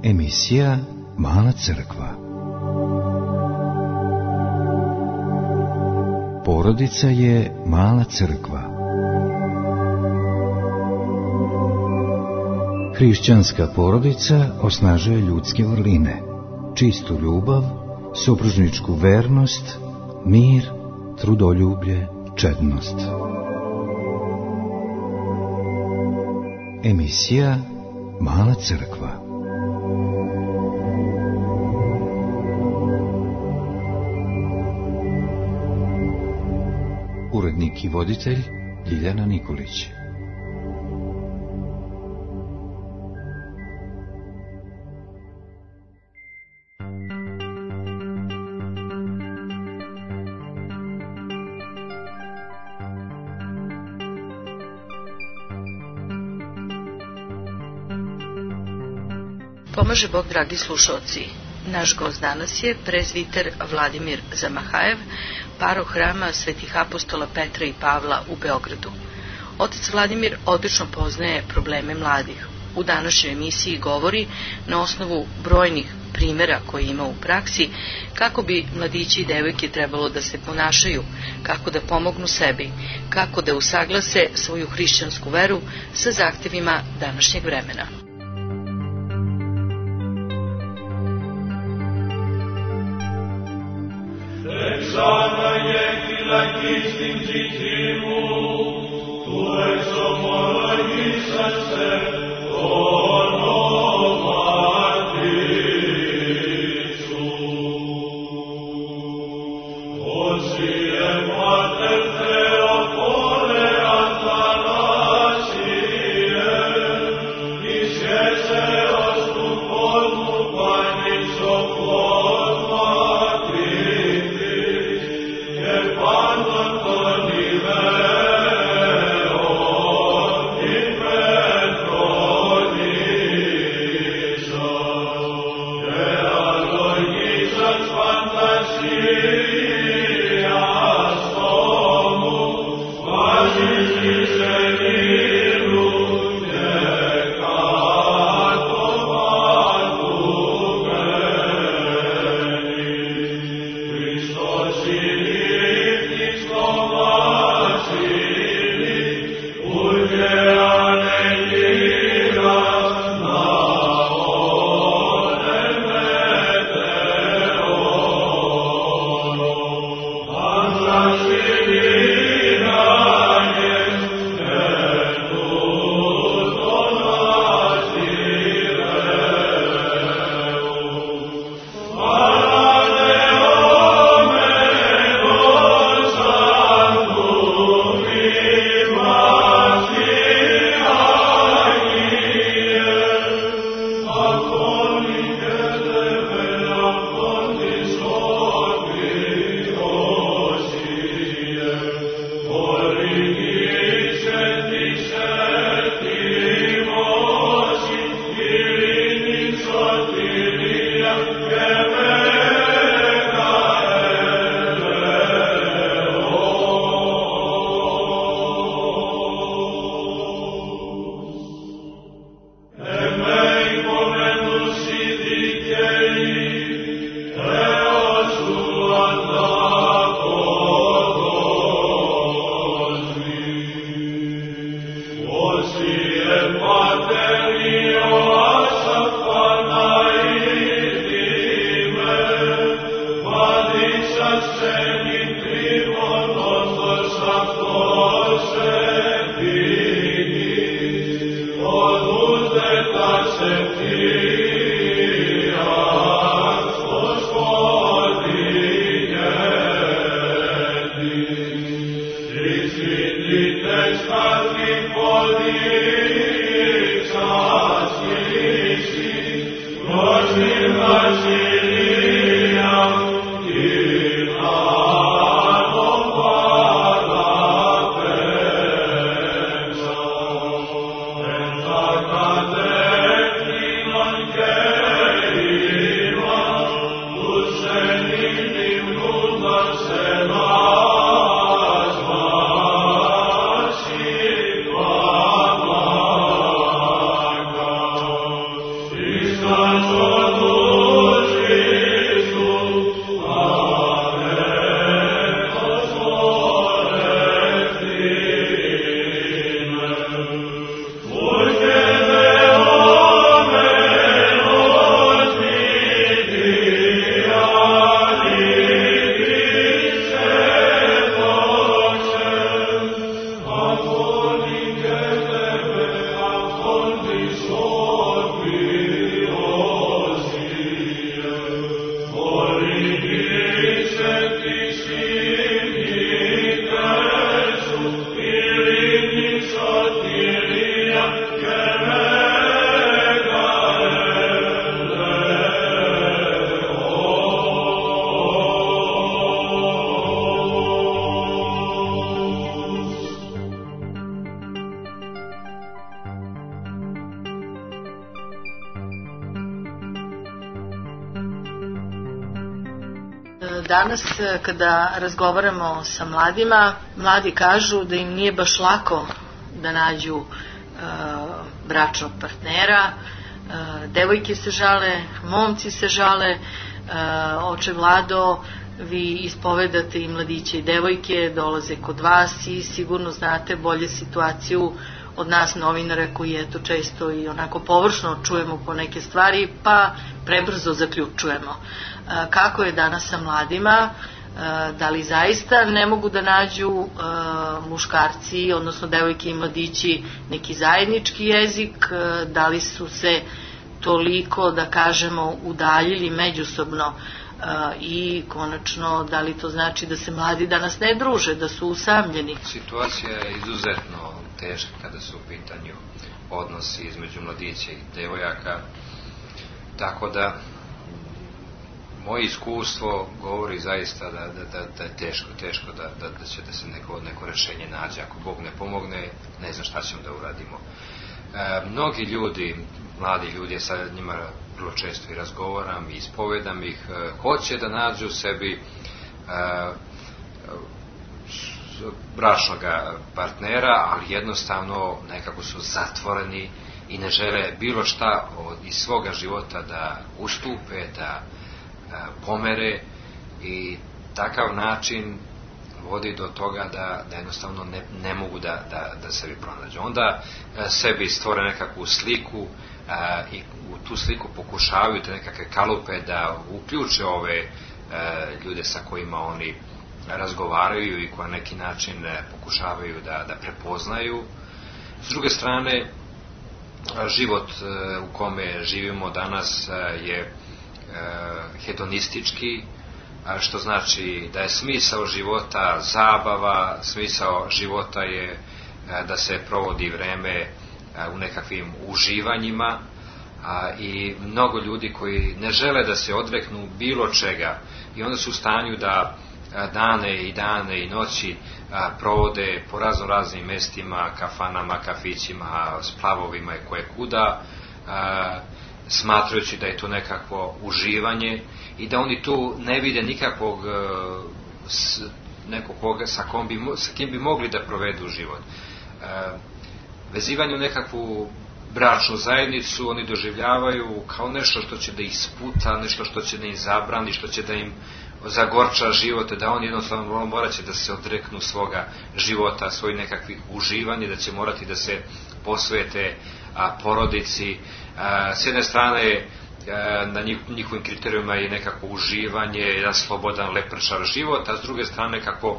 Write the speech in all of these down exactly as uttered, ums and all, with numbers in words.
Emisija Mala crkva. Porodica je mala crkva. Hrišćanska porodica osnažuje ljudske vrline, čistu ljubav, supružničku vernost, mir, trudoljublje, čednost. Emisija Mala crkva. Urednik i voditelj Ljiljana Nikolić. Pomaže Bog, dragi slušalci. Naš gost danas je prezviter Vladimir Zamahajev, paroh hrama svetih apostola Petra i Pavla u Beogradu. Otac Vladimir odlično poznaje probleme mladih. U današnjoj emisiji govori na osnovu brojnih primjera koje ima u praksi kako bi mladići i devojke trebalo da se ponašaju, kako da pomognu sebi, kako da usaglase svoju hrišćansku veru sa zahtevima današnjeg vremena. Εξάνα και φυλακή στην ψυχή μου, του εξομολογήσαστε το ονόματι σου. Όσοι εμάτερ Θεοπόρε Αθανάσιε, εις έσεως του κόσμου πανείς ο Christ, Danas kada razgovaramo sa mladima, mladi kažu da im nije baš lako da nađu bračnog partnera, devojke se žale, momci se žale. Oče Vlado, vi ispovedate i mladiće i devojke, dolaze kod vas i sigurno znate bolje situaciju od nas novinara koji eto često i onako površno čujemo po neke stvari pa prebrzo zaključujemo. Kako je danas sa mladima? Da li zaista ne mogu da nađu muškarci, odnosno devojke i mladići, neki zajednički jezik? Da li su se toliko, da kažemo, udaljili međusobno i konačno da li to znači da se mladi danas ne druže, da su usamljeni? Situacija je izuzetno teška kada su u pitanju odnosi između mladića i devojaka, tako da moje iskustvo govori zaista da, da, da, da je teško, teško da, da, da će da se neko, neko rešenje nađe. Ako Bog ne pomogne, ne znam šta ćemo da uradimo. E, mnogi ljudi, mladi ljudi, ja sad njima vrlo često i razgovaram i ispovedam ih, e, hoće da nađu sebi e, bračnog partnera, ali jednostavno nekako su zatvoreni i ne žele bilo šta od, iz svoga života da ustupe, da pomere i takav način vodi do toga da, da jednostavno ne, ne mogu da, da, da sebi pronađu. Onda a, sebi stvore nekakvu sliku a, i u tu sliku pokušavaju te nekakve kalupe da uključe ove a, ljude sa kojima oni razgovaraju i koji na neki način a, pokušavaju da, da prepoznaju. S druge strane, a, život a, u kome živimo danas a, je hedonistički, što znači da je smisao života zabava, smisao života je da se provodi vreme u nekakvim uživanjima i mnogo ljudi koji ne žele da se odreknu bilo čega i onda su u stanju da dane i dane i noći provode po razno raznim mestima, kafanama, kafićima, splavovima i koje kuda, smatrajući da je to nekakvo uživanje i da oni tu ne vide nikakvog nekog koga sa, kom bi, sa kim bi mogli da provedu život. Vezivanje u nekakvu bračnu zajednicu oni doživljavaju kao nešto što će da ih sputa, nešto što će da im zabrani, što će da im zagorča život, da oni jednostavno morat će da se odreknu svoga života, svojih nekakvih uživanja, da će morati da se posvete a, porodici. A, s jedne strane a, na njih, njihovim kriterijuma je nekako uživanje, jedan slobodan, lepršav život, a s druge strane kako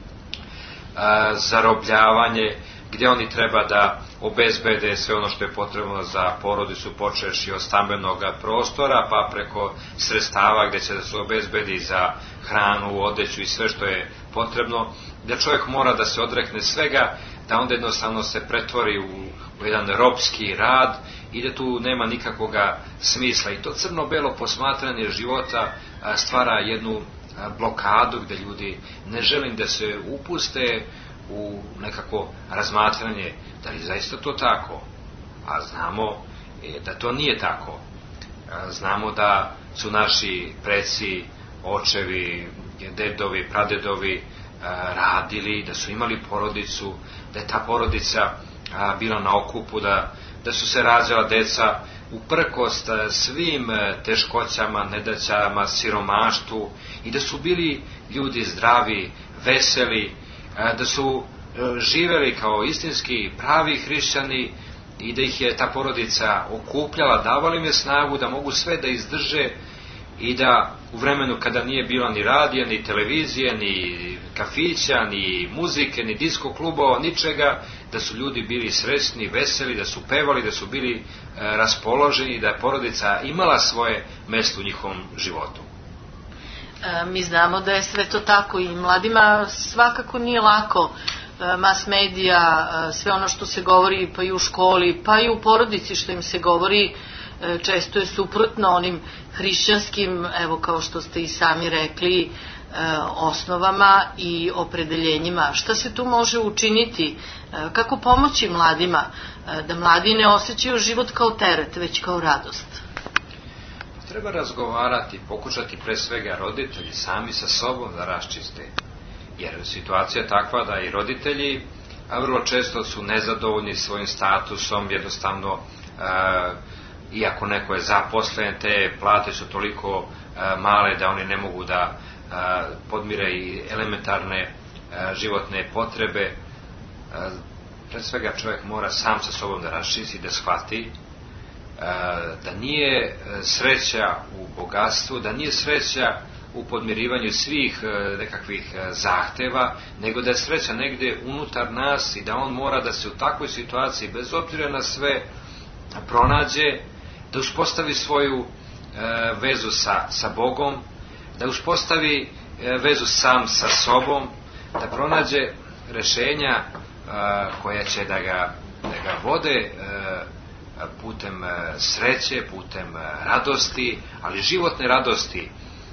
a, zarobljavanje, gdje oni treba da obezbede sve ono što je potrebno za porodicu, počevši od stambenog prostora, pa preko sredstava gdje će da se obezbedi za hranu, odeću i sve što je potrebno, da čovjek mora da se odrekne svega, da onda jednostavno se pretvori u, u jedan robski rad i da tu nema nikakvoga smisla. I to crno-belo posmatranje života stvara jednu blokadu gdje ljudi ne želim da se upuste u nekako razmatranje da li zaista to tako, a znamo da to nije tako. Znamo da su naši preci, očevi, dedovi, pradedovi radili, da su imali porodicu, da je ta porodica bila na okupu, da, da su se rađala deca uprkos svim teškoćama, nedaćama, siromaštvu i da su bili ljudi zdravi, veseli, da su živeli kao istinski pravi hrišćani i da ih je ta porodica okupljala, davala im je snagu da mogu sve da izdrže i da u vremenu kada nije bilo ni radija, ni televizije, ni kafića, ni muzike, ni disko klubova, ničega, da su ljudi bili srećni, veseli, da su pevali, da su bili raspoloženi, da je porodica imala svoje mesto u njihovom životu. Mi znamo da je sve to tako i mladima svakako nije lako. Mas medija, sve ono što se govori pa i u školi, pa i u porodici što im se govori, često je suprotno onim hrišćanskim, evo kao što ste i sami rekli, osnovama i opredeljenjima. Šta se tu može učiniti? Kako pomoći mladima da mladi ne osjećaju život kao teret, već kao radost? treba razgovarati, pokušati pre svega roditelji sami sa sobom da raščiste. Jer situacija je takva da i roditelji, a vrlo često su nezadovoljni svojim statusom, jednostavno, e, iako neko je zaposlen, te plate su toliko e, male da oni ne mogu da e, podmire i elementarne e, životne potrebe. E, pre svega čovjek mora sam sa sobom da raščisti, da shvati da nije sreća u bogatstvu, da nije sreća u podmirivanju svih nekakvih zahteva, nego da je sreća negde unutar nas i da on mora da se u takvoj situaciji, bez obzira na sve, pronađe, da uspostavi svoju vezu sa, sa Bogom, da uspostavi vezu sam sa sobom, da pronađe rešenja koja će da ga, da ga vode putem sreće, putem radosti, ali životne radosti.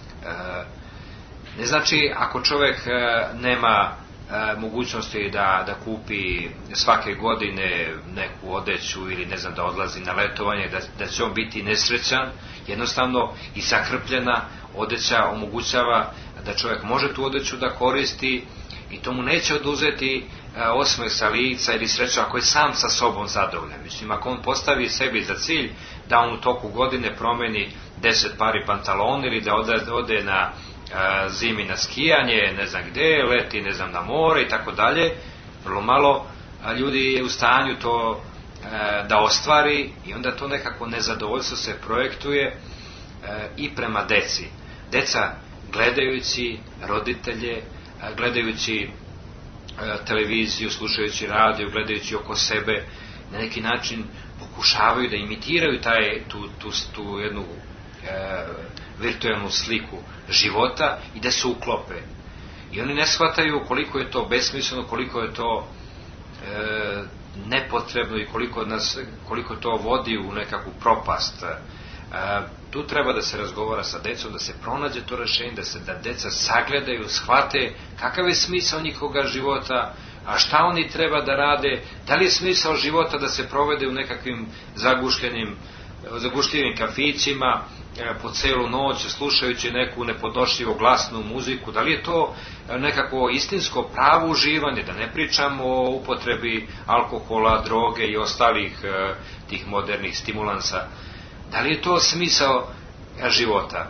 Ne znači ako čovjek nema mogućnosti da, da kupi svake godine neku odeću ili ne znam da odlazi na letovanje, da, da će on biti nesrećan. Jednostavno i zakrpljena odeća omogućava da čovjek može tu odeću da koristi i to mu neće oduzeti osmeh sa lica ili sreću ako je sam sa sobom zadovoljan. Mislim, ako on postavi sebi za cilj da on u toku godine promeni deset pari pantalona ili da ode, ode na a, zimi na skijanje, ne znam gde, leti ne znam na more i tako dalje, vrlo malo a, ljudi je u stanju to a, da ostvari i onda to nekako nezadovoljstvo se projektuje a, i prema deci. Deca gledajući roditelje, a, gledajući televiziju, slušajući radio, gledajući oko sebe, na neki način pokušavaju da imitiraju taj, tu, tu, tu jednu e, virtualnu sliku života i da se uklope. I oni ne shvataju koliko je to besmisleno, koliko je to e, nepotrebno i koliko, nas, koliko to vodi u nekakvu propast. E, tu treba da se razgovara sa decom, da se pronađe to rešenje, da se da deca sagledaju, shvate kakav je smisao njihovog života, a šta oni treba da rade, da li je smisao života da se provede u nekakvim zagušljenim, zagušljivim kafićima e, po celu noć slušajući neku nepodnošljivo glasnu muziku, da li je to nekako istinsko pravo uživanje, da ne pričamo o upotrebi alkohola, droge i ostalih e, tih modernih stimulansa. Da li je to smisao života?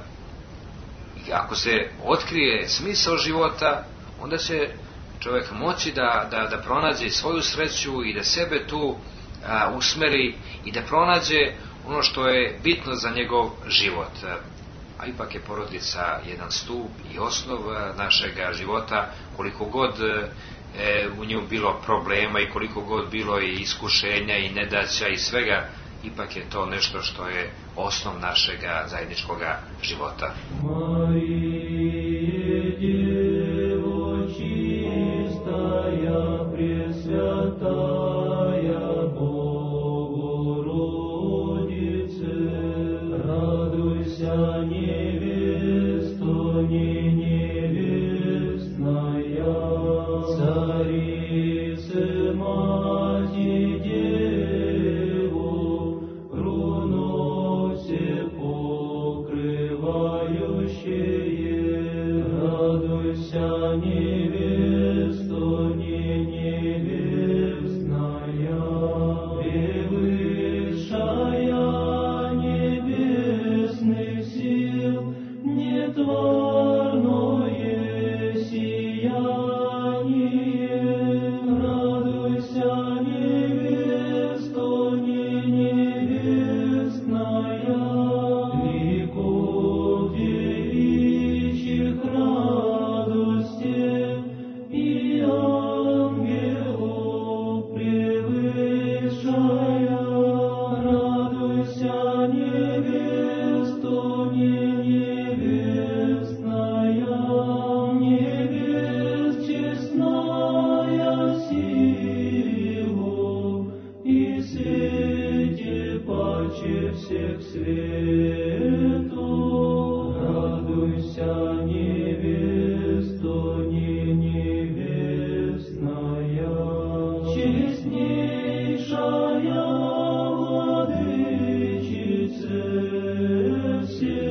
I ako se otkrije smisao života, onda će čovjek moći da, da, da pronađe svoju sreću i da sebe tu a, usmeri i da pronađe ono što je bitno za njegov život. A ipak je porodica jedan stup i osnov našeg života, koliko god e, u njemu bilo problema i koliko god bilo i iskušenja i nedaća i svega, ipak je to nešto što je osnov našeg zajedničkog života. Marije, Djevo čistaya, presvятая Bogorodice, radujся, невесто не невестная, царице мати Дево, руносе покрывающее, радуйся, невесто не невестная, превышая небесных сил, нетворное сияние, радуйся, невесто не невестная, веков девичьих радостей и ангелов превышая, радуйся, невесто не невестная, невест честная сила и свете паче всех свету, радуйся, невесто не невестная, честнейшая владычице всех.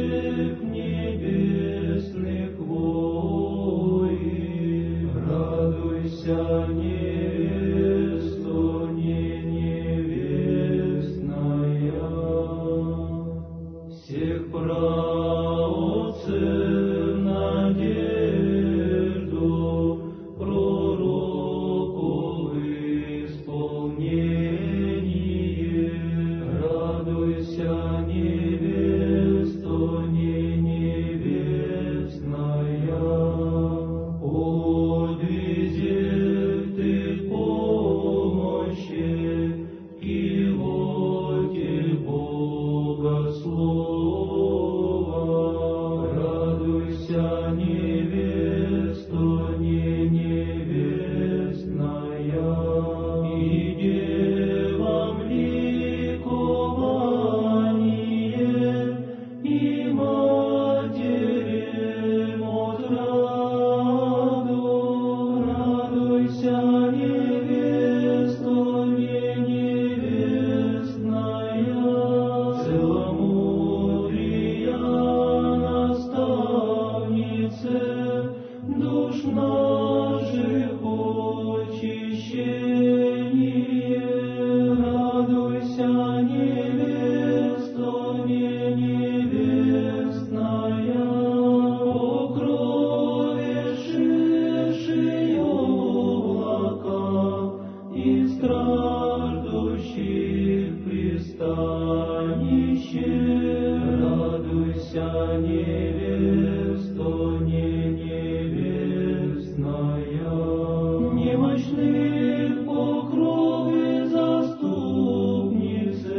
Радуйся, невесто, не невестная, немощных покровы заступницы,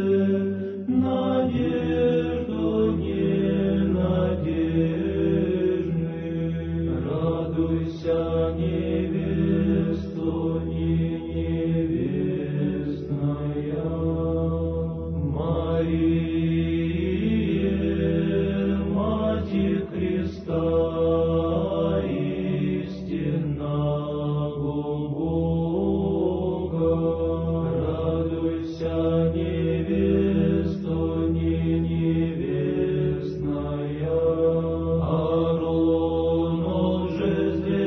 надежду ненадежных. Радуйся, невесто, не невестная, Мария, Матерь Христа, истинного Бога. Радуйся, невесто, не невестная, Ааронов жезле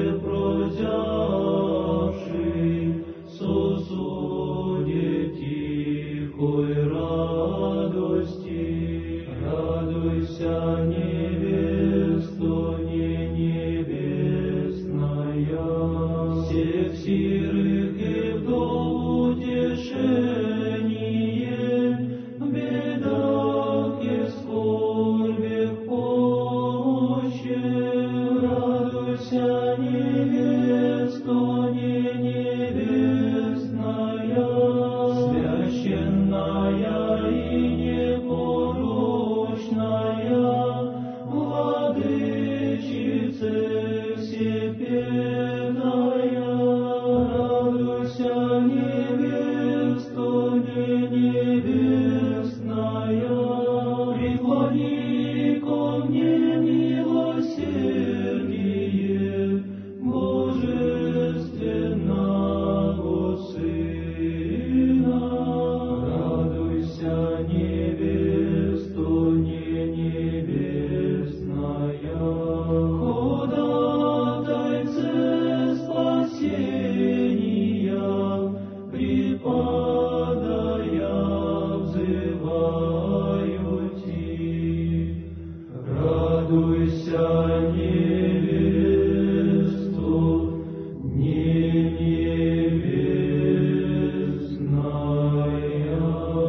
прозявший, сосуде тихой радости. Радуйся, невесто, не невестная, всех сирых и вдов утешение, в бедах и скорбях помощи. Радуйся, невесто, не невестная, священная и непорочная, владычице всепетая. Радуйся, невесто, не невестная, преклони ко мне милосердие Божественного Сына. Радуйся, невесто, не невестная, ходатайце спасения, преподая взываю Ти. Радуйся, невесто, не невестная.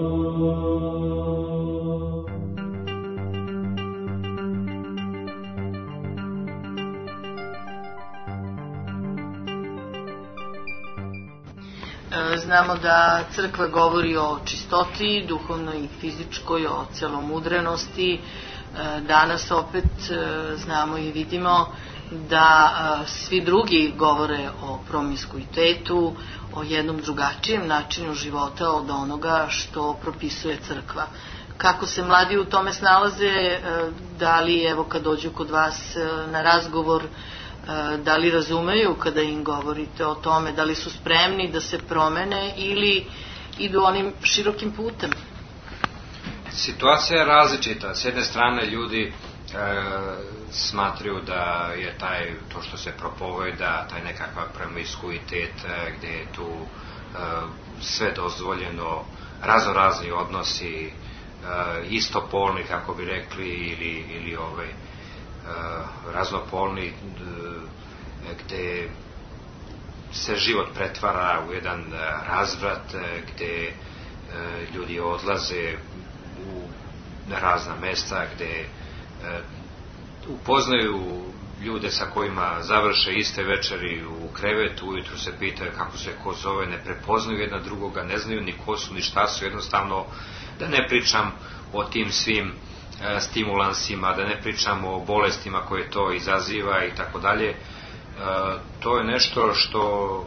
E, Znamo da crkva govori o čistoti, duhovnoj i fizičkoj, o celomudrenosti. E, Danas opet e, znamo i vidimo da e, svi drugi govore o promiskuitetu, o jednom drugačijem načinu života od onoga što propisuje crkva. Kako se mladi u tome snalaze, e, da li evo kad dođu kod vas e, na razgovor, da li razumeju kada im govorite o tome, da li su spremni da se promene ili idu onim širokim putem? Situacija je različita. S jedne strane ljudi e, smatraju da je taj, to što se propoveda, taj nekakav promiskuitet e, gde je tu e, sve dozvoljeno, razorazni odnosi, e, istopolni, kako bi rekli, ili, ili ovaj, raznopolni, gde se život pretvara u jedan razvrat, gde ljudi odlaze u razna mesta, gde upoznaju ljude sa kojima završe iste večeri u krevetu, ujutru se pitaju kako se ko zove, ne prepoznaju jedna drugoga, ne znaju ni ko su ni šta su, jednostavno, da ne pričam o tim svim stimulansima, da ne pričamo o bolestima koje to izaziva i tako dalje. To je nešto što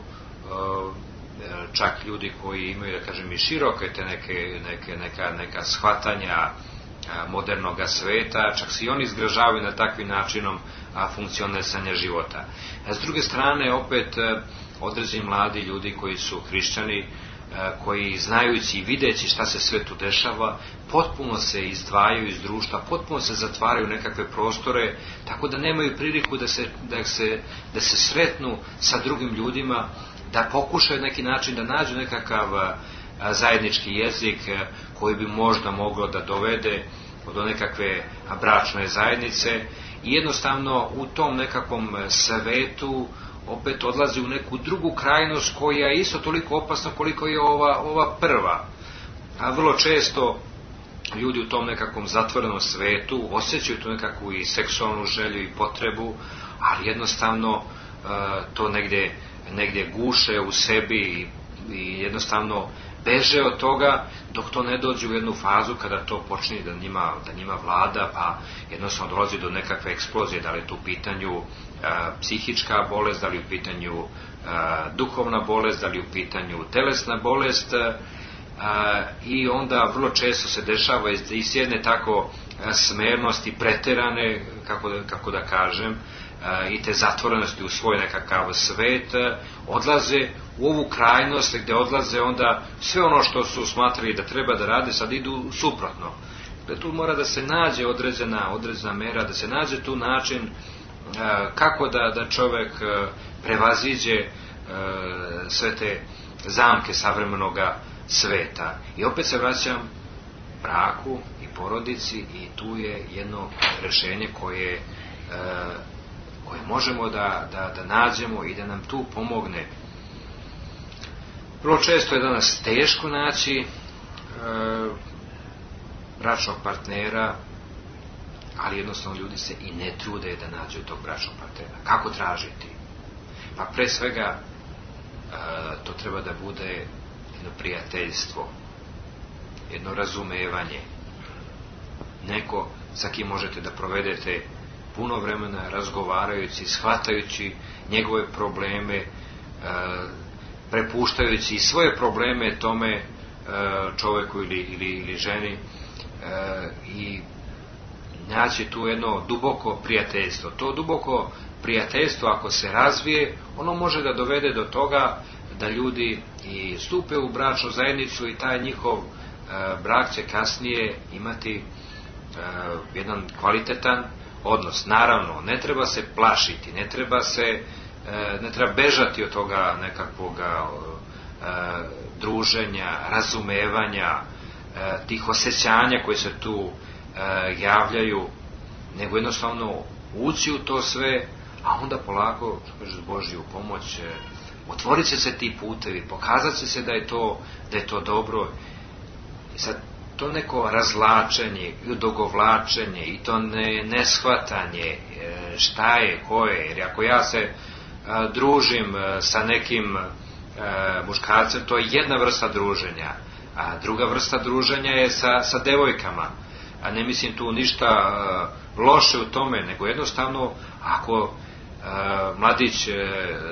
čak ljudi koji imaju, da kažem, i široke te neke, neke, neka, neka shvatanja modernog sveta, čak se i oni izgražavaju na takvim načinom funkcionisanja života. A s druge strane, opet, određeni mladi ljudi koji su hrišćani, koji znajući i videći šta se sve tu dešava, potpuno se izdvajaju iz društva, potpuno se zatvaraju nekakve prostore, tako da nemaju priliku da se, da se, da se sretnu sa drugim ljudima, da pokušaju neki način da nađu nekakav zajednički jezik koji bi možda moglo da dovede do nekakve bračne zajednice, i jednostavno u tom nekakvom svetu opet odlazi u neku drugu krajnost koja je isto toliko opasna koliko je ova, ova prva. A vrlo često ljudi u tom nekakvom zatvorenom svetu osjećaju tu nekakvu i seksualnu želju i potrebu, ali jednostavno to negdje, negdje guše u sebi i, i jednostavno beže od toga dok to ne dođe u jednu fazu kada to počne da njima, da njima vlada, pa jednostavno dolazi do nekakve eksplozije, da li je tu u pitanju a, psihička bolest, da li je u pitanju a, duhovna bolest, da li je u pitanju telesna bolest, a, i onda vrlo često se dešava iz jedne tako smernosti preterane, kako da, kako da kažem, i te zatvorenosti u svoj nekakav svet, odlaze u ovu krajnost gdje odlaze onda sve ono što su smatrali da treba da rade, sad idu suprotno. Da tu mora da se nađe određena, određena mera, da se nađe tu način kako da, da čovjek prevaziđe sve te zamke savremenog sveta. I opet se vraćam braku i porodici i tu je jedno rješenje koje koje možemo da, da, da nađemo i da nam tu pomogne. Vrlo često je danas teško naći e, bračnog partnera, ali jednostavno ljudi se i ne trude da nađu tog bračnog partnera. Kako tražiti? Pa pre svega e, to treba da bude jedno prijateljstvo, jedno razumevanje, neko sa kim možete da provedete puno vremena razgovarajući, shvatajući njegove probleme, e, prepuštajući svoje probleme tome e, čovjeku ili, ili, ili ženi, e, i naći tu jedno duboko prijateljstvo. To duboko prijateljstvo, ako se razvije, ono može da dovede do toga da ljudi i stupe u bračnu zajednicu i taj njihov e, brak će kasnije imati e, jedan kvalitetan odnos. Naravno, ne treba se plašiti, ne treba se, ne treba bežati od toga nekakvog druženja, razumevanja, tih osjećanja koje se tu javljaju, nego jednostavno ući u to sve, a onda polako, što kažeš, Božju pomoć, otvorit će se ti putevi, pokazat će se da je to, da je to dobro. I sad, to neko razlačenje i odugovlačenje i to ne, neshvatanje šta je, ko je, jer ako ja se a, družim a, sa nekim a, muškarcem, to je jedna vrsta druženja, a druga vrsta druženja je sa, sa devojkama, a ne mislim tu ništa a, loše u tome, nego jednostavno ako a, mladić a,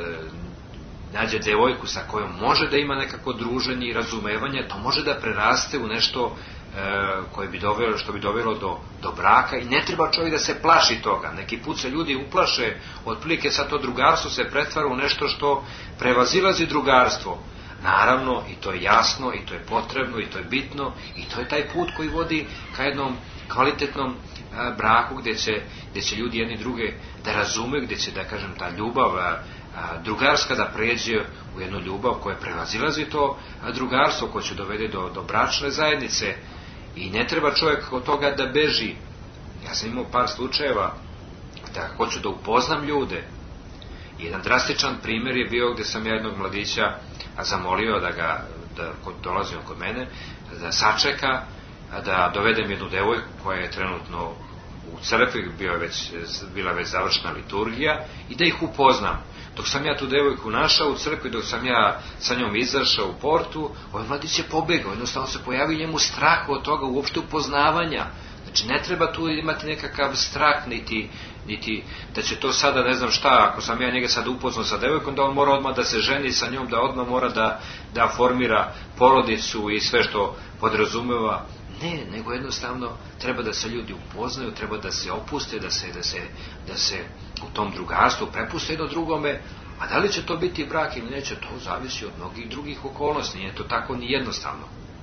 nađe devojku sa kojom može da ima nekako druženje i razumevanje, to može da preraste u nešto koje bi dovelo, što bi dovelo do, do braka, i ne treba čovjek da se plaši toga. Neki put se ljudi uplaše, otprilike sad to drugarstvo se pretvara u nešto što prevazilazi drugarstvo. Naravno, i to je jasno, i to je potrebno, i to je bitno, i to je taj put koji vodi ka jednom kvalitetnom a, braku gdje će, gdje će ljudi jedni druge da razumeju, gdje će, da kažem, ta ljubav a, a, drugarska da pređe u jednu ljubav koja prevazilazi to a, drugarstvo, koje će dovede do, do bračne zajednice. I ne treba čovjek od toga da beži. Ja sam imao par slučajeva da hoću da upoznam ljude. Jedan drastičan primjer je bio gdje sam ja jednog mladića zamolio da ga, da dolazi on kod mene, da sačeka, da dovedem jednu devojku koja je trenutno u crkvi, bio je već, bila već završena liturgija, i da ih upoznam. Dok sam ja tu devojku našao u crkvi, dok sam ja sa njom izašao u portu, ovaj mladić je pobegao, jednostavno se pojavio njemu strah od toga, uopšte upoznavanja. Znači, ne treba tu imati nekakav strah, niti, niti da će to sada, ne znam šta, ako sam ja njega sad upoznao sa devojkom, da on mora odmah da se ženi sa njom, da odmah mora da, da formira porodicu i sve što podrazumeva. Ne, nego jednostavno treba da se ljudi upoznaju, treba da se opuste, da se, da se, da se u tom drugarstvu prepuste jedno drugome, a da li će to biti brak ili neće, to zavisi od mnogih drugih okolnosti, nije to tako ni jednostavno.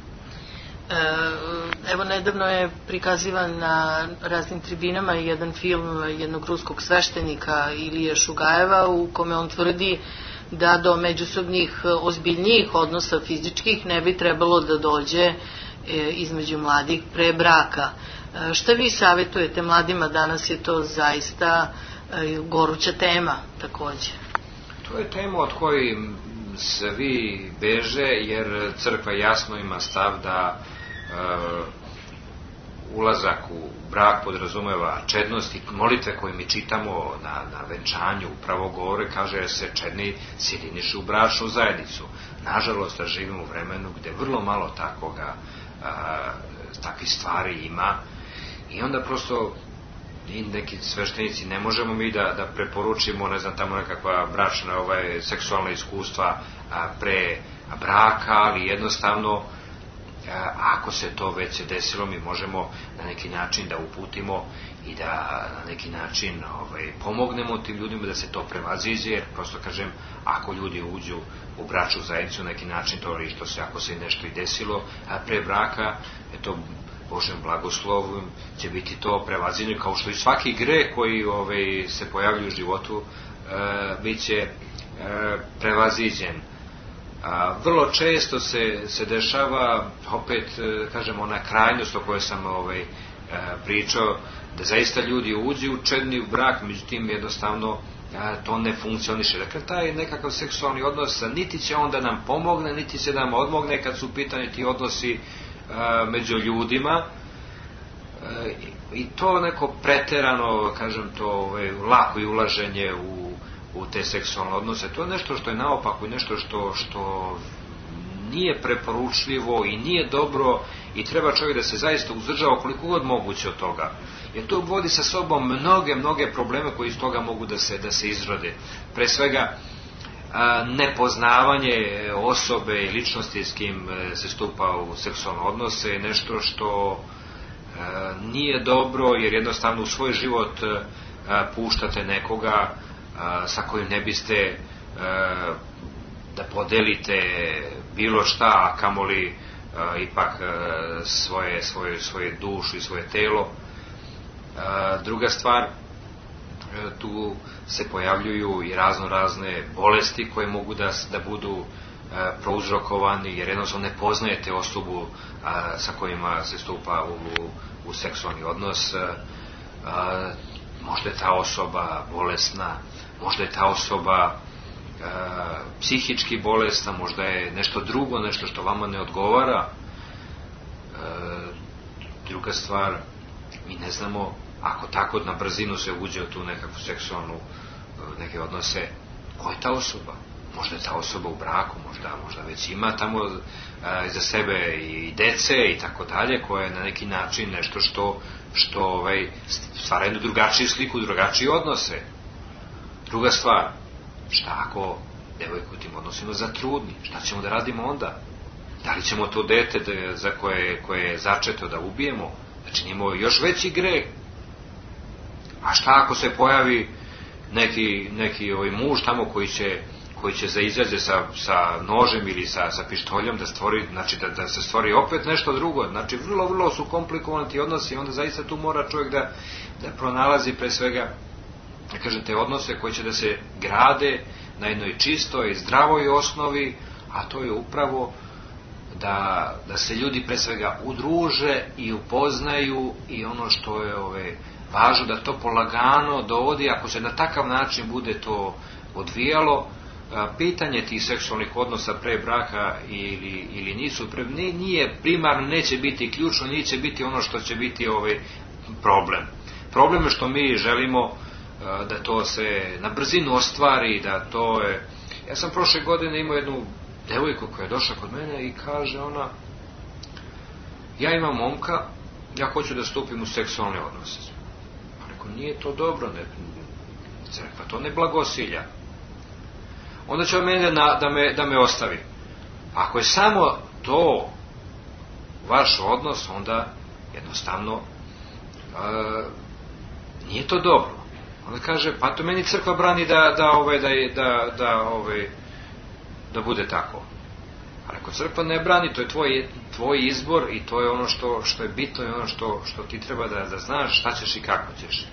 Evo, nedavno je prikazivan na raznim tribinama jedan film jednog ruskog sveštenika Ilije Šugajeva, u kome on tvrdi da do međusobnih ozbiljnijih odnosa fizičkih ne bi trebalo da dođe između mladih pre braka. Šta vi savjetujete mladima? Danas je to zaista goruća tema također. To je tema od koje svi beže, jer crkva jasno ima stav da ulazak u brak podrazumeva čednost i molitve koje mi čitamo na, na venčanju, upravo govore, kaže jer se čedni sjedinišu u bračnu zajednicu. Nažalost, da živimo u vremenu gde vrlo malo takoga, a, takvih stvari ima i onda prosto i neki sveštenici ne možemo mi da, da preporučimo, ne znam, tamo nekakva bračna, ovaj, seksualna iskustva a, pre braka, ali jednostavno ako se to već se desilo, mi možemo na neki način da uputimo i da na neki način ovaj, pomognemo tim ljudima da se to prevaziđe, jer prosto kažem, ako ljudi uđu u bračnu zajednicu na neki način, to li što se, ako se nešto i desilo a pre braka, eto, Božem blagoslovom će biti to prevaziđeno, kao što i svaki greh koji ovaj, se pojavljuje u životu e, bit će e, prevaziđen. A, vrlo često se, se dešava, opet, kažem, ona krajnost o kojoj sam ovaj, e, pričao, da zaista ljudi uđu u čedni u brak, međutim jednostavno a, to ne funkcioniše. Dakle, taj nekakav seksualni odnos niti će onda nam pomogne, niti će nam odmogne kad su u pitanju ti odnosi a, među ljudima. E, I to neko preterano, kažem to, ovaj, lako i ulaženje u u te seksualne odnose, to je nešto što je naopako i nešto što, što nije preporučljivo i nije dobro i treba čovjek da se zaista uzdržava koliko god moguće od toga. Jer to vodi sa sobom mnoge, mnoge probleme koji iz toga mogu da se, da se izrode. Pre svega, nepoznavanje osobe i ličnosti s kim se stupa u seksualne odnose je nešto što nije dobro, jer jednostavno u svoj život puštate nekoga sa kojim ne biste da podelite bilo šta, a kamoli ipak svoje, svoje, svoje dušu i svoje telo. Druga stvar, tu se pojavljuju i razno razne bolesti koje mogu da, da budu prouzrokovani, jer jednostavno ne poznajete osobu sa kojima se stupa u, u seksualni odnos. Možda je ta osoba bolesna, možda je ta osoba e, psihički bolesna, možda je nešto drugo, nešto što vama ne odgovara. E, druga stvar, mi ne znamo, ako tako na brzinu se uđe u tu nekakvu seksualnu, neke odnose, ko je ta osoba? Možda je ta osoba u braku, možda, možda već ima tamo e, za sebe i dece i tako dalje, koje je na neki način nešto što, što ovaj, stvara jednu drugačiju sliku, drugačije odnose. Druga stvar, šta ako devojka u tim odnosima zatrudni? Šta ćemo da radimo onda? Da li ćemo to dete da, za koje, koje je začeto da ubijemo? Da činimo još veći greh? A šta ako se pojavi neki, neki ovaj muž tamo koji će, koji će za izađe sa, sa nožem ili sa, sa pištoljom da stvori, znači da, da se stvori opet nešto drugo? Znači vrlo, vrlo su komplikovani ti odnosi i onda zaista tu mora čovjek da, da pronalazi pre svega, da kažem, te odnose koji će da se grade na jednoj čistoj, zdravoj osnovi, a to je upravo da, da se ljudi pre svega udruže i upoznaju i ono što je ove, važno da to polagano dovodi, ako se na takav način bude to odvijalo, pitanje tih seksualnih odnosa pre braka ili, ili nisu, pre, nije primarno, neće biti ključno, neće biti ono što će biti ovaj problem. Problem je što mi želimo da to se na brzinu ostvari, da to je... Ja sam prošle godine imao jednu devojku koja je došla kod mene i kaže ona, ja imam momka, ja hoću da stupim u seksualne odnose. Pa rekao, nije to dobro, ne, crkva to ne blagosilja. Onda će on mene da, da, me, da me ostavi. Ako je samo to vaš odnos, onda jednostavno e, nije to dobro. Onda kaže, pa to meni crkva brani da, da, ovaj, da, da, da, ovaj, da bude tako. Ali ako crkva ne brani, to je tvoj, tvoj izbor i to je ono što, što je bitno i ono što, što ti treba da, da znaš šta ćeš i kako ćeš.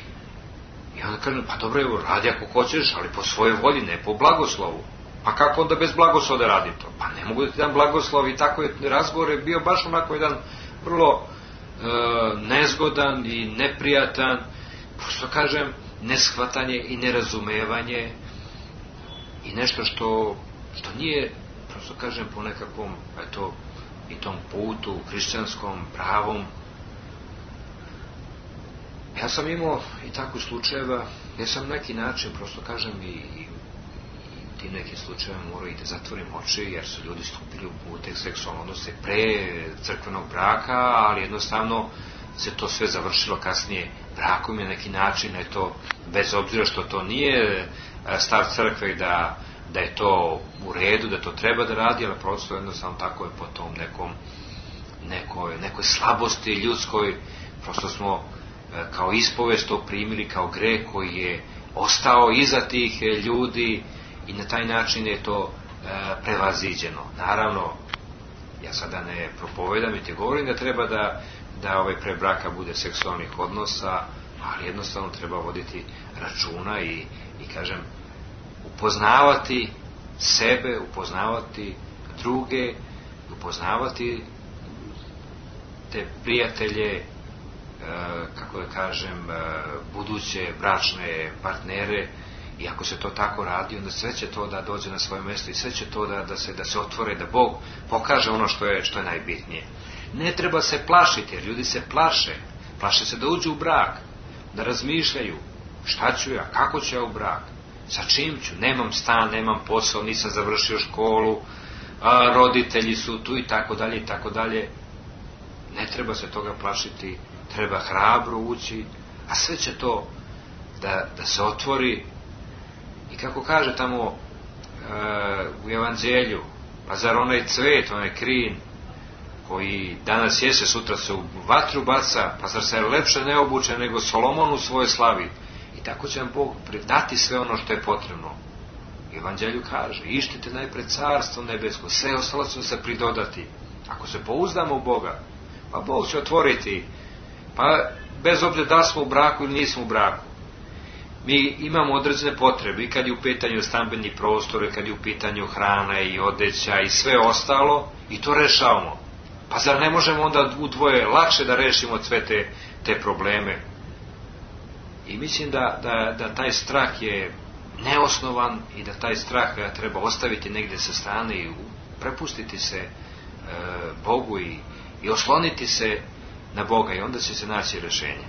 I onda kaže, pa dobro, evo, radi ako hoćeš, ali po svojoj volji, ne po blagoslovu. Pa kako onda bez blagoslova da radim to? Pa ne mogu da ti dam blagoslov i tako je razgovor je bio baš onako jedan vrlo e, nezgodan i neprijatan, prosto kažem, neshvatanje i nerazumevanje i nešto što, što nije, prosto kažem, po nekakvom, eto, i tom putu, hrišćanskom, pravom, ja sam imao i takvu slučajeva, ja sam na neki način, prosto kažem, i, i, i tim nekim slučajevima morao i da zatvorim oči, jer su ljudi stupili u te seksualne odnose pre crkvenog braka, ali jednostavno se to sve završilo kasnije brakom je na neki način, je to, bez obzira što to nije stav crkve da, da je to u redu, da to treba da radi, ali prosto jednostavno tako je po tom nekom nekoj, nekoj slabosti ljudskoj, prosto smo kao ispovest to primili kao greh koji je ostao iza tih ljudi i na taj način je to e, prevaziđeno. Naravno, ja sada ne propovedam i te govorim da treba da, da ovaj pre braka bude seksualnih odnosa, ali jednostavno treba voditi računa i, i kažem, upoznavati sebe, upoznavati druge, upoznavati te prijatelje, kako da kažem, buduće bračne partnere, i ako se to tako radi, onda sve će to da dođe na svoje mjesto i sve će to da, da, se, da se otvore, da Bog pokaže ono što je, što je najbitnije. Ne treba se plašiti, jer ljudi se plaše. Plaše se da uđu u brak, da razmišljaju šta ću ja, kako ću ja u brak, sa čim ću, nemam stan, nemam posao, nisam završio školu, a, roditelji su tu i tako dalje i tako dalje. Ne treba se toga plašiti, treba hrabro ući, a sve će to da, da se otvori. I kako kaže tamo e, u Evanđelju, pa zar onaj cvet, onaj krin koji danas jese, sutra se u vatru baca, pa zar se lepše ne obuče nego Solomon u svojoj slavi. I tako će vam Bog dati sve ono što je potrebno. U Evanđelju kaže, ištite najpred carstvo nebesko, sve ostalo će se pridodati. Ako se pouzdamo u Boga, pa Bog će otvoriti, pa bez obzira da smo u braku ili nismo u braku. Mi imamo određene potrebe i kad je u pitanju stambeni prostor, i kad je u pitanju hrana i odeća i sve ostalo, i to rešavamo. Pa zar ne možemo onda u dvoje lakše da rešimo sve te, te probleme? I mislim da, da, da taj strah je neosnovan i da taj strah treba ostaviti negdje sa strane i prepustiti se e, Bogu i, i osloniti se na Boga, i onda će se naći rešenje.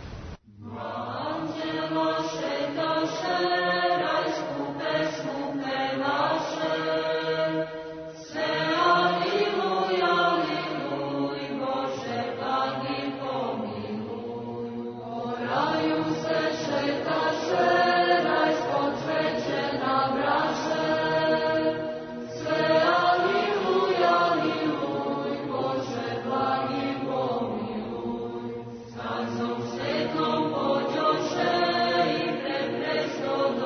Svetom pođoše i pre presto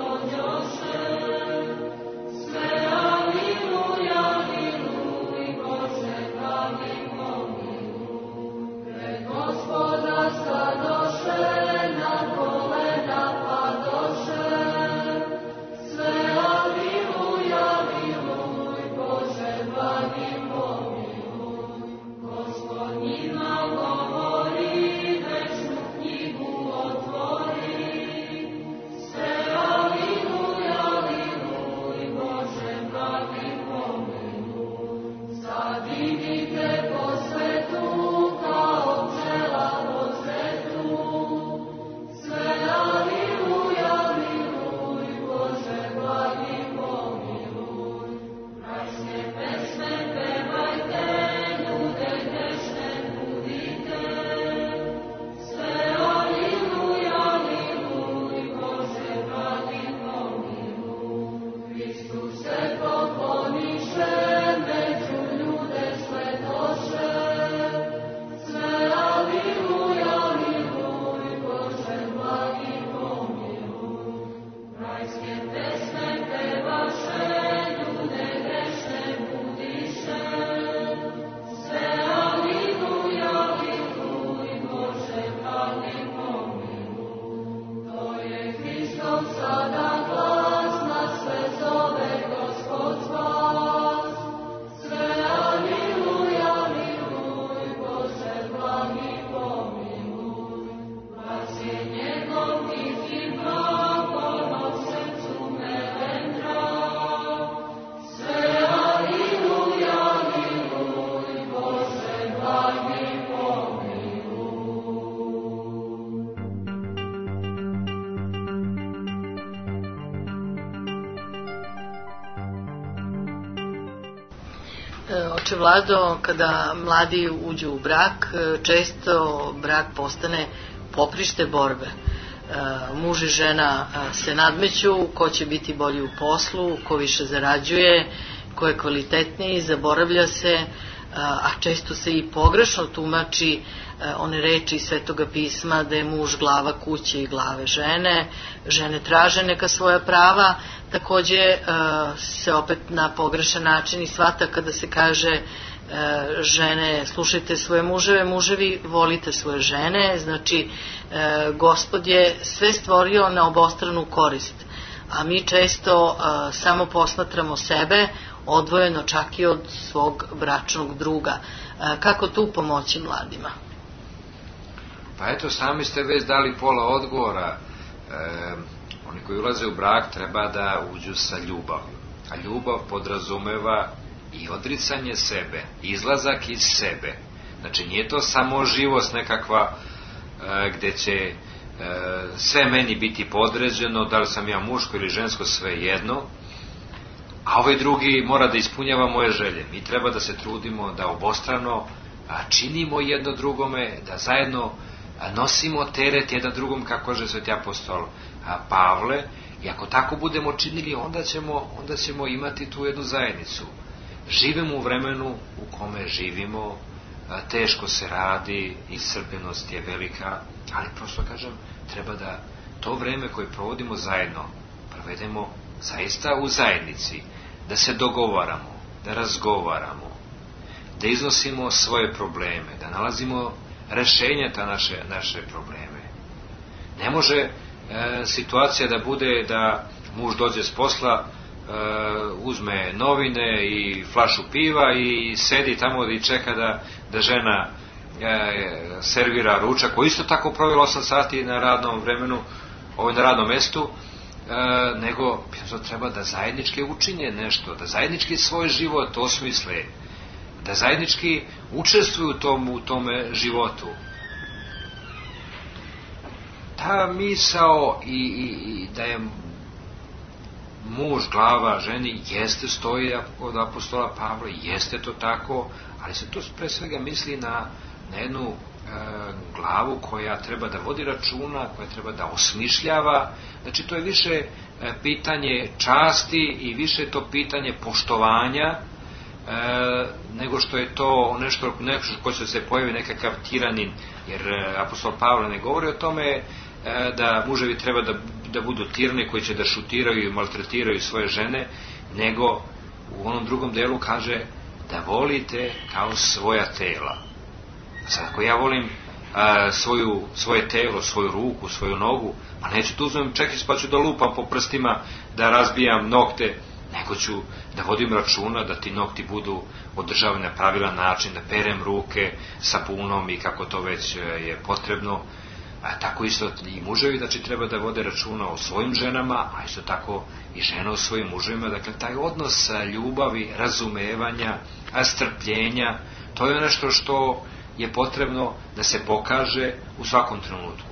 Inače, Vlado, kada mladi uđu u brak, često brak postane poprište borbe. Muž i žena se nadmeću ko će biti bolji u poslu, ko više zarađuje, ko je kvalitetniji, zaboravlja se, a često se i pogrešno tumači one reči iz Svetoga pisma da je muž glava kuće i glave žene, žene traže neka svoja prava, takođe se opet na pogrešan način i shvata kada se kaže žene slušajte svoje muževe, muževi volite svoje žene, znači Gospod je sve stvorio na obostranu korist, a mi često samo posmatramo sebe odvojeno čak i od svog bračnog druga. Kako tu pomoći mladima? Pa eto, sami ste već dali pola odgovora. E, oni koji ulaze u brak treba da uđu sa ljubavlju. A ljubav podrazumeva i odricanje sebe, izlazak iz sebe. Znači, nije to samo živost nekakva e, gde će e, sve meni biti podređeno, da li sam ja muško ili žensko, sve jedno, a ovaj drugi mora da ispunjava moje želje. Mi treba da se trudimo da obostrano činimo jedno drugome, da zajedno nosimo teret jedan drugom, kako kaže sveti apostol Pavle, i ako tako budemo činili, onda ćemo, onda ćemo imati tu jednu zajednicu. Živimo u vremenu u kome živimo, teško se radi, iscrpljenost je velika, ali prosto kažem, treba da to vreme koje provodimo zajedno provedemo zaista u zajednici, da se dogovaramo, da razgovaramo, da iznosimo svoje probleme, da nalazimo rešenja ta naše, naše probleme. Ne može e, situacija da bude da muž dođe s posla, e, uzme novine i flašu piva i sedi tamo i čeka da, da žena e, servira ručak, koji isto tako provela osam sati na radnom vremenu, ovaj na radnom mestu, e, nego treba da zajednički učinje nešto, da zajednički svoj život osmisle, da zajednički učestvuju u tom, u tome životu. Ta misao i, i, i da je muž glava ženi jeste stoji od apostola Pavla, jeste to tako, ali se to pre svega misli na, na jednu e, glavu koja treba da vodi računa, koja treba da osmišljava. Znači to je više e, pitanje časti i više to pitanje poštovanja, E, nego što je to nešto, nešto ko će se pojavi nekakav tiranin, jer e, apostol Pavle ne govori o tome e, da muževi treba da, da budu tirani koji će da šutiraju i maltretiraju svoje žene, nego u onom drugom delu kaže da volite kao svoja tela. Sad ako ja volim a, svoju, svoje telo, svoju ruku, svoju nogu, pa neću da uzmem čekić pa ću da lupam po prstima, da razbijam nokte, nego ću da vodim računa da ti nokti budu održavani na pravilan način, da perem ruke sapunom i kako to već je potrebno. A tako isto i muževi, znači treba da vode računa o svojim ženama, a isto tako i žena o svojim muževima. Dakle, taj odnos ljubavi, razumevanja, strpljenja, to je nešto što je potrebno da se pokaže u svakom trenutku.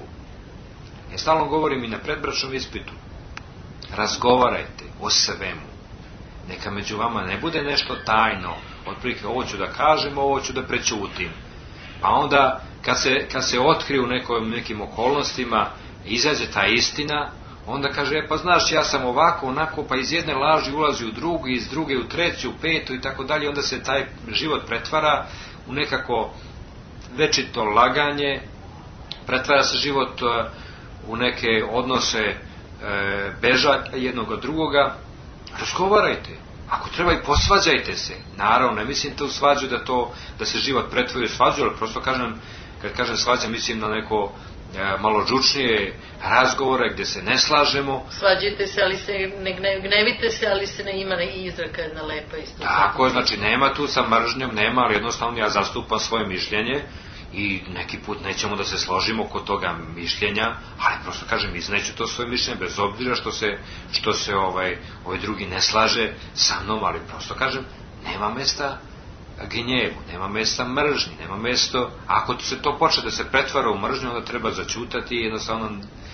Ja stalno govorim i na predbračnom ispitu, razgovarajte o svemu. Neka među vama ne bude nešto tajno, otprilike ovo ću da kažem, ovo ću da prećutim. Pa onda, kad se, kad se otkriju u nekom, nekim okolnostima, izađe ta istina, onda kaže, e, pa znaš, ja sam ovako, onako, pa iz jedne laži ulazi u drugu, iz druge u treću, u petu i tako dalje, onda se taj život pretvara u nekako večito laganje, pretvara se život u neke odnose e, beža jednog od drugoga. Razgovarajte, ako treba i posvađajte se, naravno, ne mislim to u svađu da to, da se život pretvori u svađu, ali prosto kažem, kad kažem svađa, mislim na neko e, malo žučnije razgovore gde se ne slažemo. Svađajte se, ali se ne gnevite se, ali se ne ima i izraka jedna lepa isto. Tako je, znači nema tu sa mržnjom, nema, ali jednostavno ja zastupam svoje mišljenje i neki put nećemo da se složimo kod toga mišljenja, ali prosto kažem, izneću to svoje mišljenje bez obzira što se, što se ovaj, ovaj drugi ne slaže sa mnom, ali prosto kažem, nema mesta gnjevu, nema mesta mržnji, nema mesto, ako se to počne da se pretvara u mržnju, onda treba začutati i jednostavno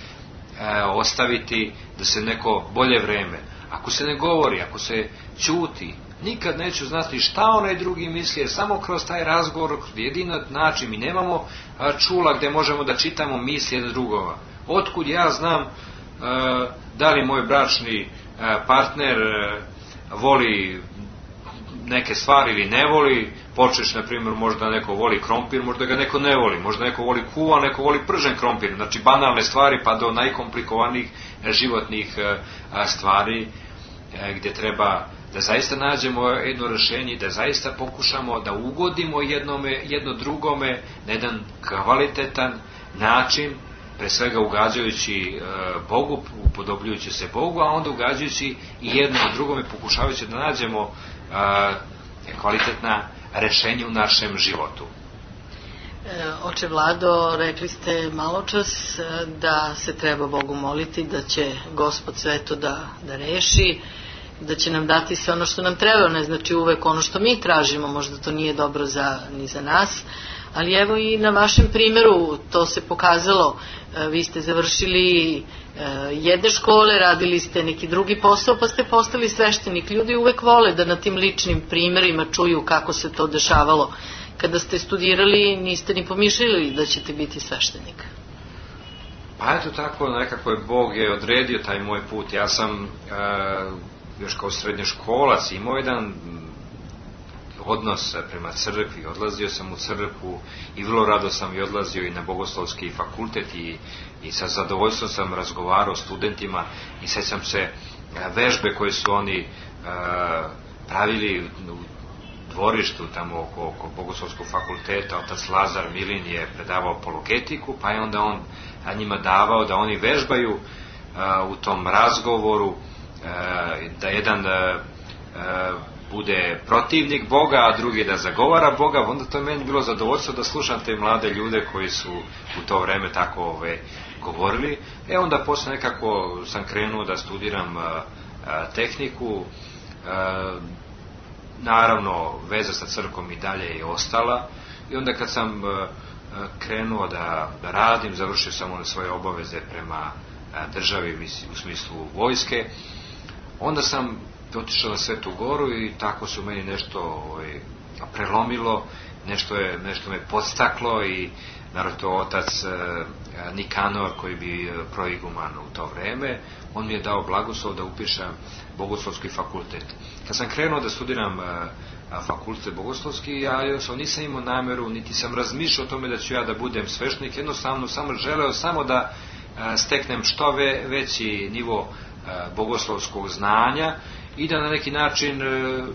e, ostaviti da se neko bolje vreme. Ako se ne govori, ako se ćuti, nikad neću znati šta onaj drugi misli, jer samo kroz taj razgovor, jedino način, mi nemamo a, čula gde možemo da čitamo misli jedan drugova. Otkud ja znam a, da li moj bračni a, partner a, voli neke stvari ili ne voli, počeš, na primjer, možda neko voli krompir, možda ga neko ne voli, možda neko voli kuva, neko voli pržen krompir, znači banalne stvari pa do najkomplikovanijih životnih a, stvari a, gdje treba da zaista nađemo jedno rešenje, da zaista pokušamo da ugodimo jednome, jedno drugome na jedan kvalitetan način, pre svega ugađajući e, Bogu, upodobljujući se Bogu, a onda ugađajući i jedno drugome, pokušavajući da nađemo e, kvalitetna rešenja u našem životu. E, oče Vlado, rekli ste maločas da se treba Bogu moliti, da će Gospod sve to da, da reši, da će nam dati sve ono što nam treba, ne znači uvek ono što mi tražimo, možda to nije dobro za, ni za nas, ali evo i na vašem primjeru to se pokazalo. Vi ste završili jedne škole, radili ste neki drugi posao, pa ste postali sveštenik. Ljudi uvek vole da na tim ličnim primjerima čuju kako se to dešavalo. Kada ste studirali, niste ni pomišljali da ćete biti sveštenik. Pa eto tako, nekako je Bog je odredio taj moj put. Ja sam e, još kao srednjoškolac imao jedan odnos prema crkvi, odlazio sam u crkvu i vrlo rado sam i odlazio i na bogoslovski fakultet i, i sa zadovoljstvom sam razgovarao s studentima i sećam se vežbe koje su oni e, pravili u dvorištu tamo oko, oko bogoslovskog fakulteta. Otac Lazar Milin je predavao apologetiku, pa je onda on a njima davao da oni vežbaju a, u tom razgovoru a, da jedan a, a, bude protivnik Boga, a drugi da zagovara Boga. Onda to je meni bilo zadovoljstvo da slušam te mlade ljude koji su u to vreme tako ove, govorili. E onda posle nekako sam krenuo da studiram a, a, tehniku. A, naravno veza sa crkom i dalje je ostala i onda kad sam a, krenuo da, da radim, završio sam one svoje obaveze prema a, državi u smislu vojske, onda sam otišao na Svetu Goru i tako su meni nešto ovaj, prelomilo, nešto, je, nešto me podstaklo i naravno to otac a, Nikanor koji bi proiguman u to vreme, on mi je dao blagoslov da upišem bogoslovski fakultet. Kad sam krenuo da studiram a, a, fakultet bogoslovski, ja još nisam imao nameru, niti sam razmišljao o tome da ću ja da budem sveštenik, jednostavno samo želeo samo da a, steknem što ve, veći nivo a, bogoslovskog znanja i da na neki način a,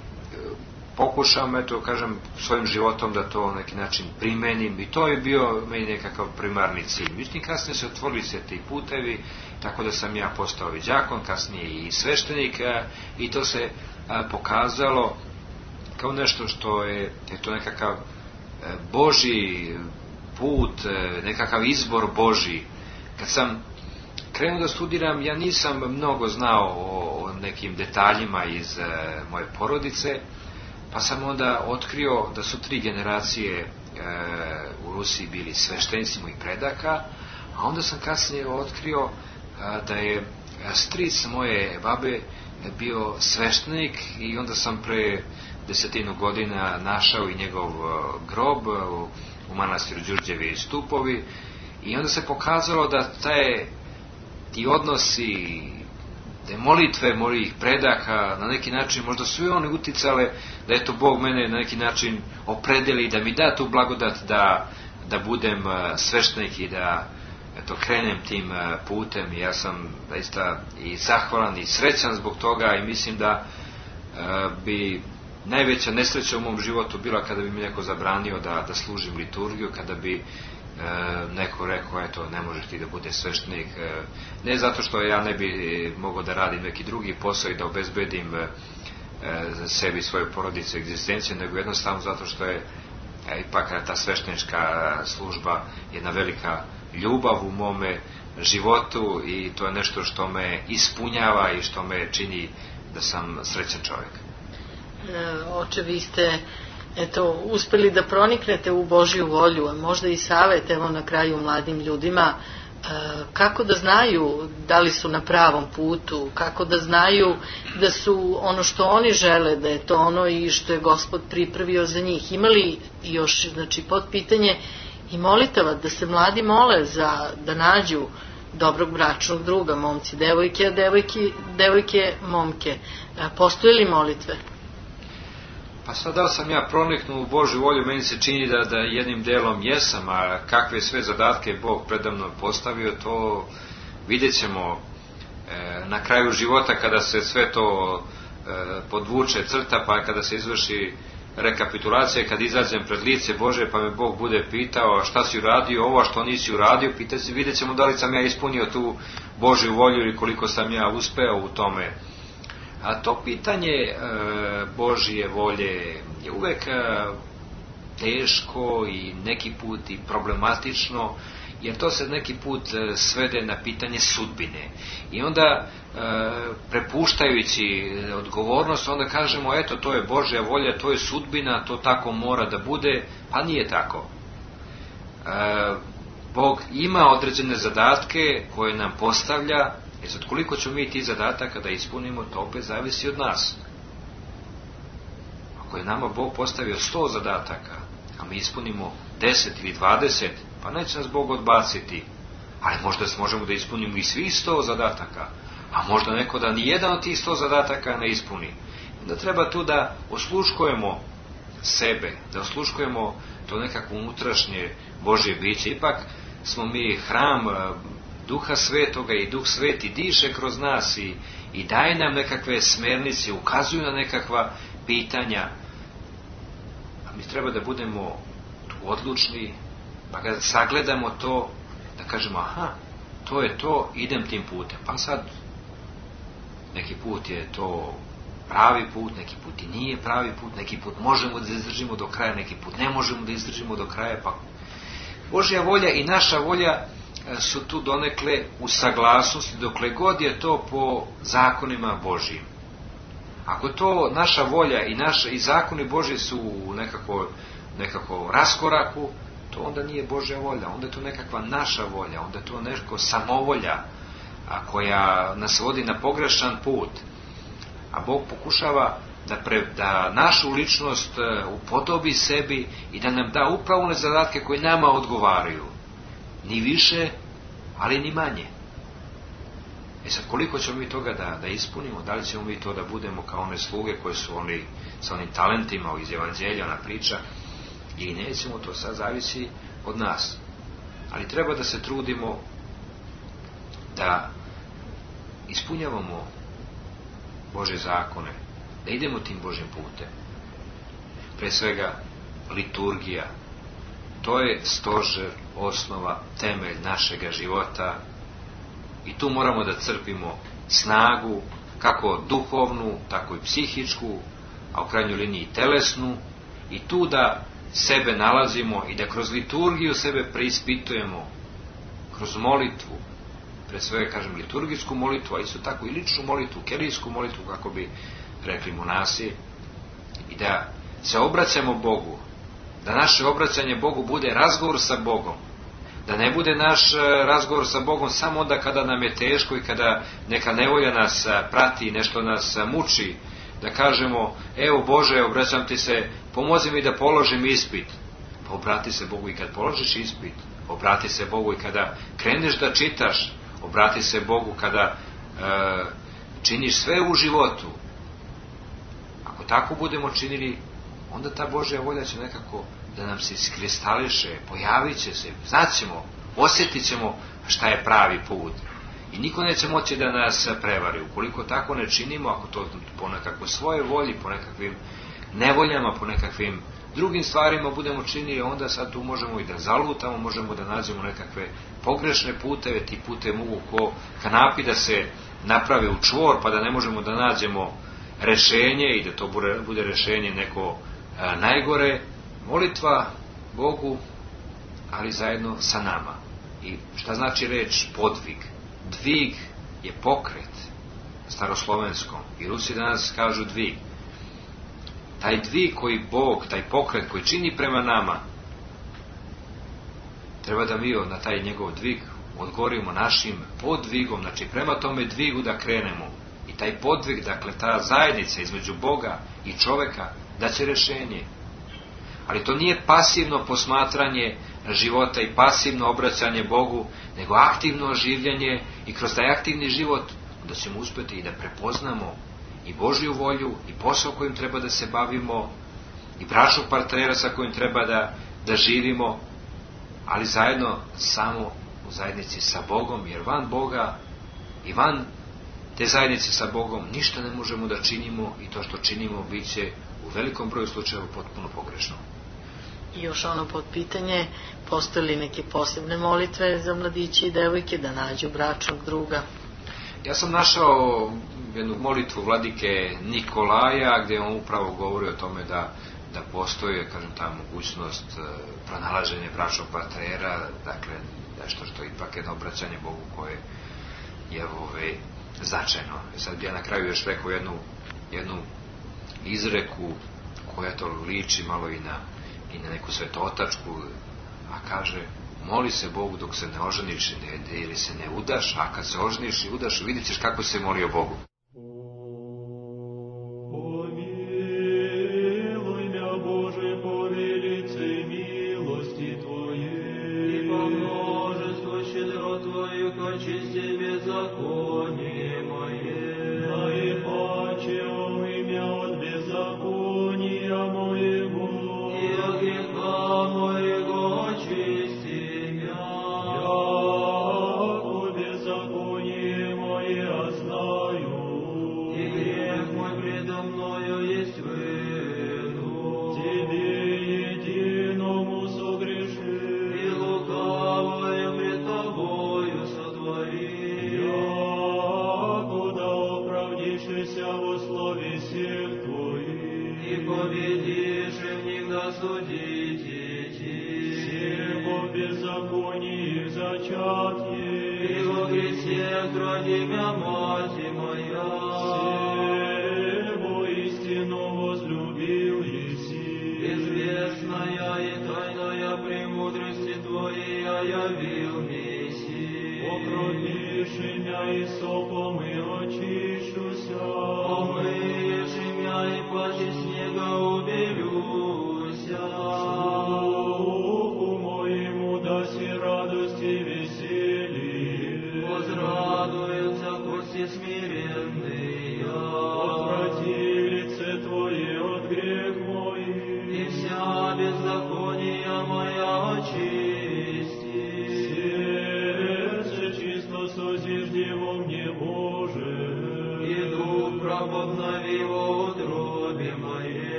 pokušam, eto, kažem, svojim životom da to na neki način primenim i to je bio meni nekakav primarni cilj. Međutim, kasnije se otvorili se ti putevi, tako da sam ja postao i đakon, kasnije i sveštenik i to se a, pokazalo kao nešto što je, je to nekakav e, Božji put, e, nekakav izbor Božji. Kad sam krenuo da studiram, ja nisam mnogo znao o, o nekim detaljima iz e, moje porodice, pa sam onda otkrio da su tri generacije e, u Rusiji bili sveštenici mojih predaka, a onda sam kasnije otkrio a, da je stric moje babe bio sveštenik i onda sam pre desetinu godina našao i njegov grob u, u manastiru Đurđevi stupovi i onda se pokazalo da taj, ti odnosi, te molitve mojih predaka na neki način možda su i one uticale da eto Bog mene na neki način opredeli i da mi da tu blagodat da, da budem sveštenik i da eto krenem tim putem i ja sam zaista i zahvalan i srećan zbog toga i mislim da e, bi najveća nesreća u mom životu bila kada bi mi neko zabranio da, da služim liturgiju, kada bi e, neko rekao, eto, ne možeš ti da bude sveštenik, e, ne zato što ja ne bi mogao da radim neki drugi posao i da obezbedim e, za sebi svoju porodicu egzistenciju, nego jednostavno zato što je e, ipak ta sveštenička služba jedna velika ljubav u mome životu i to je nešto što me ispunjava i što me čini da sam srećan čovjek. E, oče, vi ste eto, uspeli da proniknete u Božju volju, a možda i savet evo na kraju mladim ljudima kako da znaju da li su na pravom putu, kako da znaju da su ono što oni žele, da je to ono i što je Gospod pripravio za njih. Imali još, znači, potpitanje i molitava da se mladi mole za da nađu dobrog bračnog druga, momci, devojke, a devojke, devojke, momke. Postoje li molitve? Pa sad da sam ja proniknuo u Božju volju, meni se čini da, da jednim delom jesam, a kakve sve zadatke je Bog predamno postavio, to vidjet ćemo e, na kraju života kada se sve to e, podvuče crta, pa kada se izvrši rekapitulacija, kad izađem pred lice Bože pa me Bog bude pitao šta si uradio, ovo što nisi uradio, vidjet ćemo da li sam ja ispunio tu Božju volju ili koliko sam ja uspeo u tome. A to pitanje e, Božje volje je uvek e, teško i neki put i problematično, jer to se neki put e, svede na pitanje sudbine. I onda e, prepuštajući odgovornost, onda kažemo eto to je Božja volja, to je sudbina, to tako mora da bude, pa nije tako. E, Bog ima određene zadatke koje nam postavlja. E sad, koliko ćemo mi ti zadataka da ispunimo, to opet zavisi od nas. Ako je nama Bog postavio sto zadataka, a mi ispunimo deset ili dvadeset, pa neće nas Bog odbaciti. Ali možda možemo da ispunimo i svih sto zadataka, a možda neko da ni jedan od tih sto zadataka ne ispuni. Onda treba tu da osluškujemo sebe, da osluškujemo to nekako unutrašnje Božje biće. Ipak smo mi hram Duha Svetoga i Duh Sveti diše kroz nas i, i daje nam nekakve smernice, ukazuju na nekakva pitanja. A mi treba da budemo tu odlučni, pa kada sagledamo to, da kažemo aha, to je to, idem tim putem. Pa sad, neki put je to pravi put, neki put i nije pravi put, neki put možemo da izdržimo do kraja, neki put ne možemo da izdržimo do kraja, pa Božja volja i naša volja su tu donekle u saglasnosti, dokle god je to po zakonima Božjim. Ako to naša volja i, naša, i zakoni Božji su u nekako, nekako raskoraku, to onda nije Božja volja, onda je to nekakva naša volja, onda je to neko samovolja, a koja nas vodi na pogrešan put. A Bog pokušava da, pre, da našu ličnost upodobi sebi i da nam da upravo one zadatke koje nama odgovaraju. Ni više, ali ni manje. E sad, koliko ćemo mi toga da, da ispunimo, da li ćemo mi to da budemo kao one sluge koje su oni sa onim talentima iz Evanđelja, ona priča, ili nećemo, to sad zavisi od nas. Ali treba da se trudimo da ispunjavamo Božje zakone, da idemo tim Božjim putem. Pre svega, liturgija, to je stožer, osnova, temelj našega života i tu moramo da crpimo snagu, kako duhovnu, tako i psihičku, a u krajnjoj liniji telesnu, i tu da sebe nalazimo i da kroz liturgiju sebe preispitujemo, kroz molitvu, pre svega kažem liturgijsku molitvu, a isto tako i ličnu molitvu, kerijsku molitvu, kako bi rekli monasi, i da se obraćamo Bogu, da naše obraćanje Bogu bude razgovor sa Bogom, da ne bude naš razgovor sa Bogom samo onda kada nam je teško i kada neka nevolja nas prati, nešto nas muči, da kažemo, evo Bože, obraćam ti se, pomozi mi da položim ispit. Pa obrati se Bogu i kad položiš ispit, obrati se Bogu i kada kreneš da čitaš, obrati se Bogu kada e, činiš sve u životu. Ako tako budemo činili, onda ta Božja volja će nekako da nam se iskristališe, pojavit će se, znaćemo, osjetit ćemo šta je pravi put. I niko neće moći da nas prevari. Ukoliko tako ne činimo, ako to po nekakvoj svoje volji, po nekakvim nevoljama, po nekakvim drugim stvarima budemo činili, onda sad tu možemo i da zalutamo, možemo da nađemo nekakve pogrešne puteve, ti putevi mogu ko kanapi da se naprave u čvor, pa da ne možemo da nađemo rešenje i da to bude, bude rešenje neko a, najgore. Molitva Bogu, ali zajedno sa nama. I šta znači reč podvig? Dvig je pokret, staroslovenskom, i Rusi danas kažu dvig. Taj dvig koji Bog, taj pokret koji čini prema nama, treba da mi na taj njegov dvig odgovorimo našim podvigom, znači prema tome dvigu da krenemo. I taj podvig, dakle ta zajednica između Boga i čoveka, da će rješenje. Ali to nije pasivno posmatranje života i pasivno obraćanje Bogu, nego aktivno življenje i kroz taj aktivni život da ćemo uspjeti i da prepoznamo i Božju volju i posao kojim treba da se bavimo i bračnog partnera sa kojim treba da, da živimo, ali zajedno samo u zajednici sa Bogom, jer van Boga i van te zajednice sa Bogom ništa ne možemo da činimo i to što činimo bit će u velikom broju slučajeva potpuno pogrešno. I još ono pod pitanje, postoje li neke posebne molitve za mladiće i devojke da nađu bračnog druga? Ja sam našao jednu molitvu vladike Nikolaja gdje on upravo govori o tome da, da postoje, kažem, ta mogućnost pronalaženja bračnog partnera, dakle nešto što je ipak jedno obraćanje Bogu koje je ove, značajno. Sad bi ja na kraju još rekao jednu, jednu izreku koja to liči malo i na, i na neku svetotačku, a kaže: moli se Bogu dok se ne oženiš ne, ili se ne udaš, a kad se oženiš i udaš, vidit ćeš kako se molio Bogu.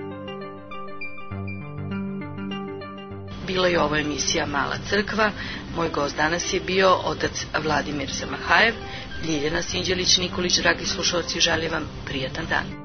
Bila je ovo emisija Mala crkva. Moj gost danas je bio otac Vladimir Zamahajev. Ljiljana Sinđelić Nikolić, dragi slušalci, želim vam prijatan dan.